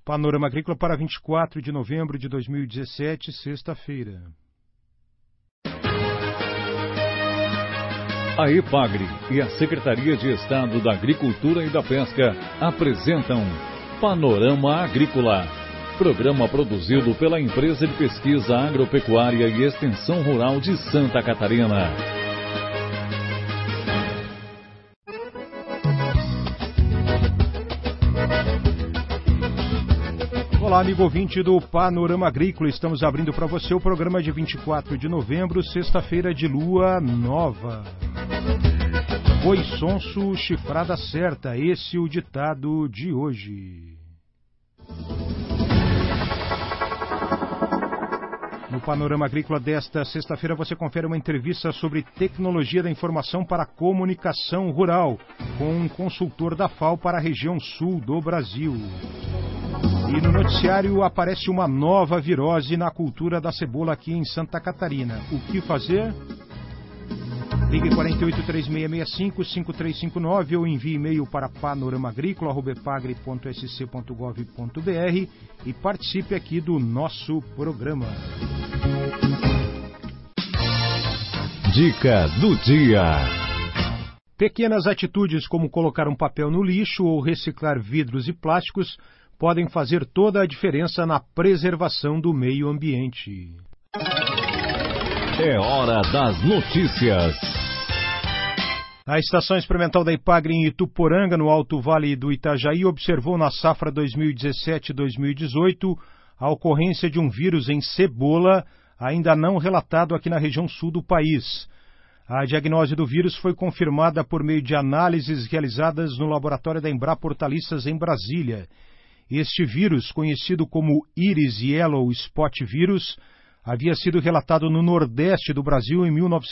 Panorama Agrícola para 24 de novembro de 2017, sexta-feira. A EPAGRE e a Secretaria de Estado da Agricultura e da Pesca apresentam Panorama Agrícola, programa produzido pela Empresa de Pesquisa Agropecuária e Extensão Rural de Santa Catarina. Olá, amigo ouvinte do Panorama Agrícola. Estamos abrindo para você o programa de 24 de novembro, sexta-feira de lua nova. Boi sonso, chifrada certa. Esse é o ditado de hoje. No Panorama Agrícola desta sexta-feira você confere uma entrevista sobre tecnologia da informação para a comunicação rural com um consultor da FAO para a região sul do Brasil. E no noticiário aparece uma nova virose na cultura da cebola aqui em Santa Catarina. O que fazer? Ligue 48-3665-5359 ou envie e-mail para panoramaagrícola@epagre.sc.gov.br e participe aqui do nosso programa. Dica do dia. Pequenas atitudes como colocar um papel no lixo ou reciclar vidros e plásticos podem fazer toda a diferença na preservação do meio ambiente. É hora das notícias. A Estação Experimental da Ipagre em Ituporanga, no Alto Vale do Itajaí, observou na safra 2017-2018 a ocorrência de um vírus em cebola, ainda não relatado aqui na região sul do país. A diagnose do vírus foi confirmada por meio de análises realizadas no laboratório da Embrapa Hortaliças em Brasília. Este vírus, conhecido como Iris Yellow Spot Vírus, havia sido relatado no Nordeste do Brasil em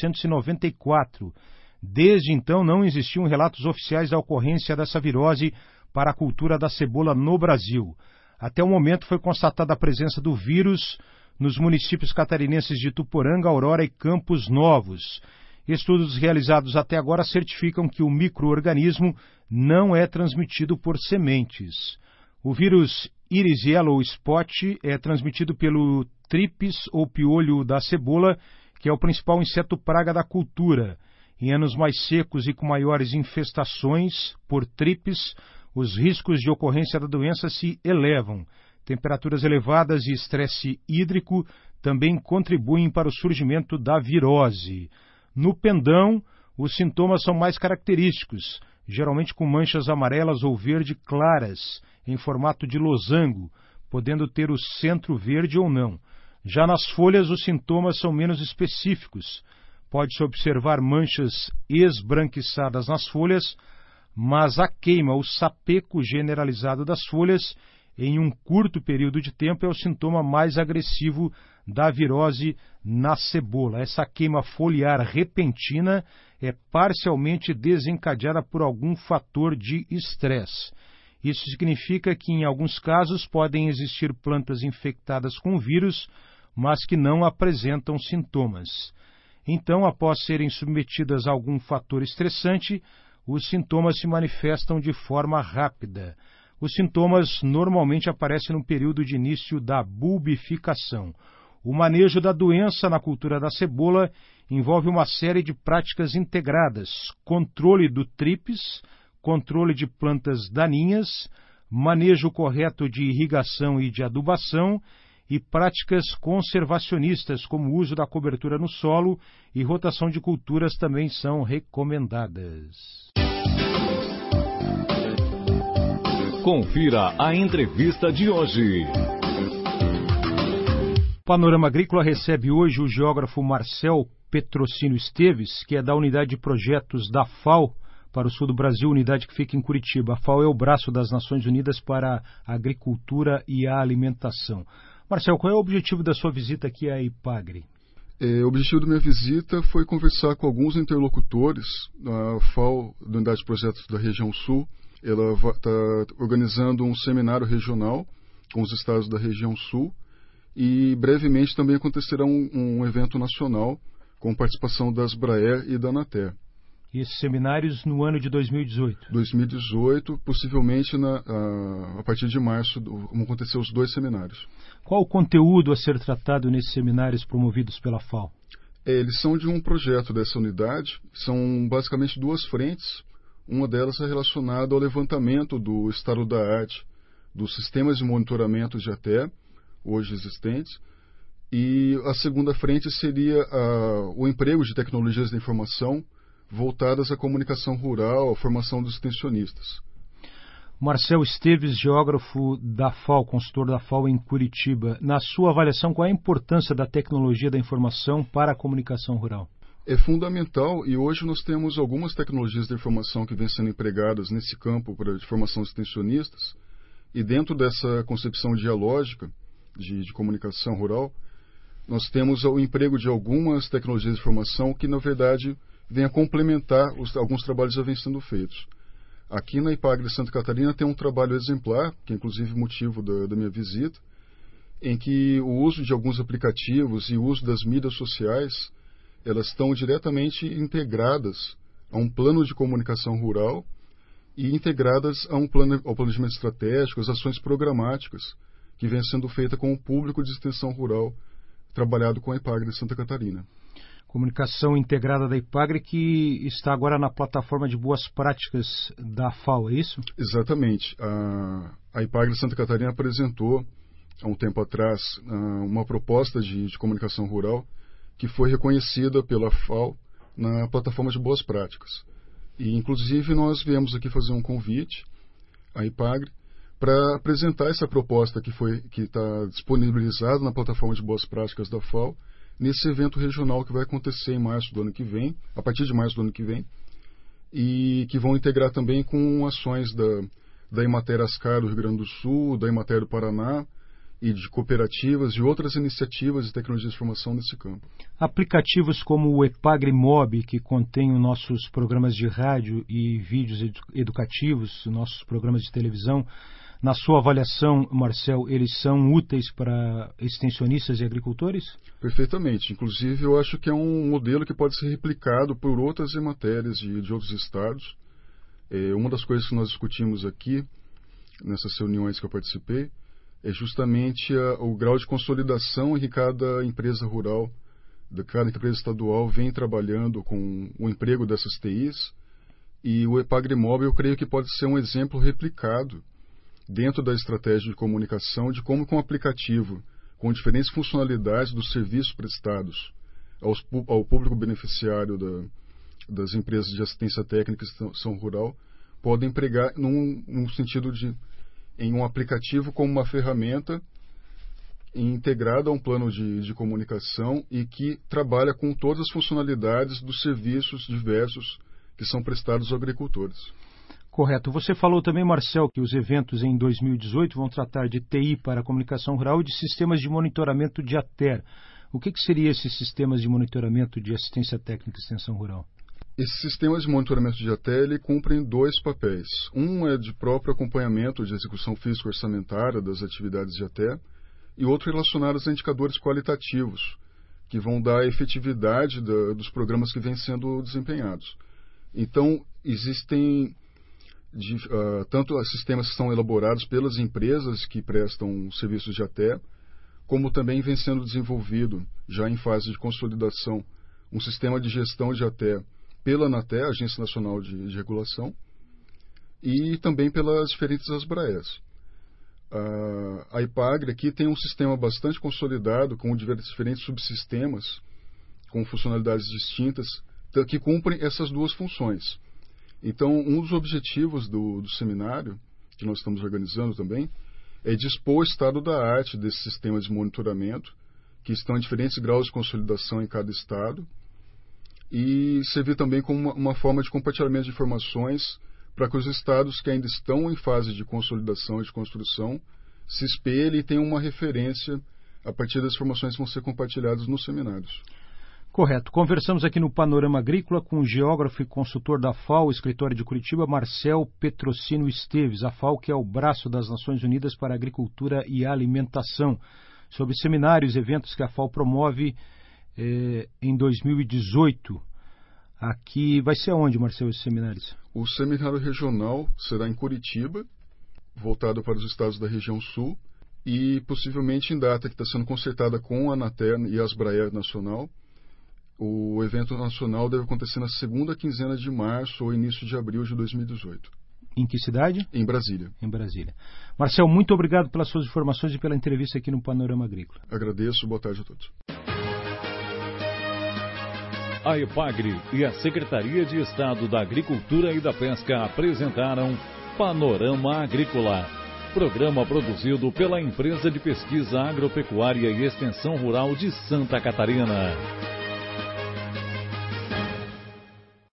1994. Desde então, não existiam relatos oficiais da ocorrência dessa virose para a cultura da cebola no Brasil. Até o momento foi constatada a presença do vírus nos municípios catarinenses de Ituporanga, Aurora e Campos Novos. Estudos realizados até agora certificam que o micro-organismo não é transmitido por sementes. O vírus Iris Yellow Spot é transmitido pelo tripes ou piolho da cebola, que é o principal inseto praga da cultura. Em anos mais secos e com maiores infestações por tripes, os riscos de ocorrência da doença se elevam. Temperaturas elevadas e estresse hídrico também contribuem para o surgimento da virose. No pendão, os sintomas são mais característicos, geralmente com manchas amarelas ou verde claras, em formato de losango, podendo ter o centro verde ou não. Já nas folhas, os sintomas são menos específicos. Pode-se observar manchas esbranquiçadas nas folhas, mas a queima, o sapeco generalizado das folhas, em um curto período de tempo, é o sintoma mais agressivo da virose na cebola. Essa queima foliar repentina é parcialmente desencadeada por algum fator de estresse. Isso significa que, em alguns casos, podem existir plantas infectadas com o vírus, mas que não apresentam sintomas. Então, após serem submetidas a algum fator estressante, os sintomas se manifestam de forma rápida. Os sintomas normalmente aparecem no período de início da bulbificação. O manejo da doença na cultura da cebola envolve uma série de práticas integradas: controle do tripes, controle de plantas daninhas, manejo correto de irrigação e de adubação e práticas conservacionistas, como o uso da cobertura no solo e rotação de culturas também são recomendadas. Confira a entrevista de hoje. O Panorama Agrícola recebe hoje o geógrafo Marcel Petrocínio Esteves, que é da Unidade de Projetos da FAO para o sul do Brasil, unidade que fica em Curitiba. A FAO é o braço das Nações Unidas para a Agricultura e a Alimentação. Marcel, qual é o objetivo da sua visita aqui à Ipagre? O objetivo da minha visita foi conversar com alguns interlocutores da FAO, da Unidade de Projetos da Região Sul. Ela está organizando um seminário regional com os estados da Região Sul e brevemente também acontecerá um evento nacional com participação das Braer e da Anater. E esses seminários no ano de 2018? 2018, possivelmente a partir de março vão acontecer os 2 seminários. Qual o conteúdo a ser tratado nesses seminários promovidos pela FAO? Eles são de um projeto dessa unidade, são basicamente 2 frentes. Uma delas é relacionada ao levantamento do estado da arte dos sistemas de monitoramento de ATE, hoje existentes, e a segunda frente seria o emprego de tecnologias da informação voltadas à comunicação rural, à formação dos extensionistas. Marcel Esteves, geógrafo da FAO, consultor da FAO em Curitiba. Na sua avaliação, qual é a importância da tecnologia da informação para a comunicação rural? É fundamental, e hoje nós temos algumas tecnologias da informação que vêm sendo empregadas nesse campo de formação de extensionistas, e dentro dessa concepção dialógica de comunicação rural, nós temos o emprego de algumas tecnologias de informação que, na verdade, vêm a complementar alguns trabalhos que já vêm sendo feitos. Aqui na IPAGRE de Santa Catarina tem um trabalho exemplar, que é inclusive motivo da minha visita, em que o uso de alguns aplicativos e o uso das mídias sociais, elas estão diretamente integradas a um plano de comunicação rural e integradas ao planejamento estratégico, às ações programáticas que vêm sendo feitas com o público de extensão rural trabalhado com a IPAGRE de Santa Catarina. Comunicação integrada da IPAGRE, que está agora na plataforma de boas práticas da FAO, é isso? Exatamente. A IPAGRE de Santa Catarina apresentou, há um tempo atrás, uma proposta de comunicação rural que foi reconhecida pela FAO na plataforma de boas práticas. E, inclusive, nós viemos aqui fazer um convite à IPAGRE para apresentar essa proposta que está disponibilizada na plataforma de boas práticas da FAO, nesse evento regional que vai acontecer em março do ano que vem, a partir de março do ano que vem, e que vão integrar também com ações da Emater Ascar do Rio Grande do Sul, da Emater do Paraná, e de cooperativas e outras iniciativas de tecnologia de informação nesse campo. Aplicativos como o IPAGRE Mob, que contém os nossos programas de rádio e vídeos educativos, nossos programas de televisão, na sua avaliação, Marcel, eles são úteis para extensionistas e agricultores? Perfeitamente. Inclusive, eu acho que é um modelo que pode ser replicado por outras matérias de outros estados. Uma das coisas que nós discutimos aqui, nessas reuniões que eu participei, é justamente o grau de consolidação em que cada empresa rural, cada empresa estadual vem trabalhando com o emprego dessas TIs. E o IPAGRE Mob, eu creio que pode ser um exemplo replicado dentro da estratégia de comunicação, de como com o aplicativo, com diferentes funcionalidades dos serviços prestados ao público beneficiário das empresas de assistência técnica e extensão rural, podem empregar num sentido em um aplicativo como uma ferramenta integrada a um plano de comunicação e que trabalha com todas as funcionalidades dos serviços diversos que são prestados aos agricultores. Correto. Você falou também, Marcel, que os eventos em 2018 vão tratar de TI para a comunicação rural e de sistemas de monitoramento de ATER. O que seriam esses sistemas de monitoramento de assistência técnica e extensão rural? Esses sistemas de monitoramento de ATER cumprem 2 papéis. Um é de próprio acompanhamento de execução físico-orçamentária das atividades de ATER e outro relacionado a indicadores qualitativos, que vão dar a efetividade dos programas que vêm sendo desempenhados. Então, existem tanto os sistemas que são elaborados pelas empresas que prestam serviços de ATER, como também vem sendo desenvolvido, já em fase de consolidação, um sistema de gestão de ATER pela ANATER, Agência Nacional de Regulação, e também pelas diferentes ASBRAES. A IPAGRE aqui tem um sistema bastante consolidado, com diferentes subsistemas, com funcionalidades distintas, que cumprem essas 2 funções. Então, um dos objetivos do seminário, que nós estamos organizando também, é dispor o estado da arte desses sistemas de monitoramento, que estão em diferentes graus de consolidação em cada estado, e servir também como uma forma de compartilhamento de informações para que os estados que ainda estão em fase de consolidação e de construção se espelhem e tenham uma referência a partir das informações que vão ser compartilhadas nos seminários. Correto. Conversamos aqui no Panorama Agrícola com o geógrafo e consultor da FAO, escritório de Curitiba, Marcel Petrocínio Esteves. A FAO, que é o braço das Nações Unidas para a Agricultura e a Alimentação, sobre seminários e eventos que a FAO promove em 2018. Aqui vai ser onde, Marcelo, esses seminários? O seminário regional será em Curitiba, voltado para os estados da região sul, e possivelmente em data que está sendo concertada com a Anatel e a Asbraer Nacional. O evento nacional deve acontecer na segunda quinzena de março ou início de abril de 2018. Em que cidade? Em Brasília. Em Brasília. Marcelo, muito obrigado pelas suas informações e pela entrevista aqui no Panorama Agrícola. Agradeço, boa tarde a todos. A EPAGRE e a Secretaria de Estado da Agricultura e da Pesca apresentaram Panorama Agrícola, programa produzido pela Empresa de Pesquisa Agropecuária e Extensão Rural de Santa Catarina.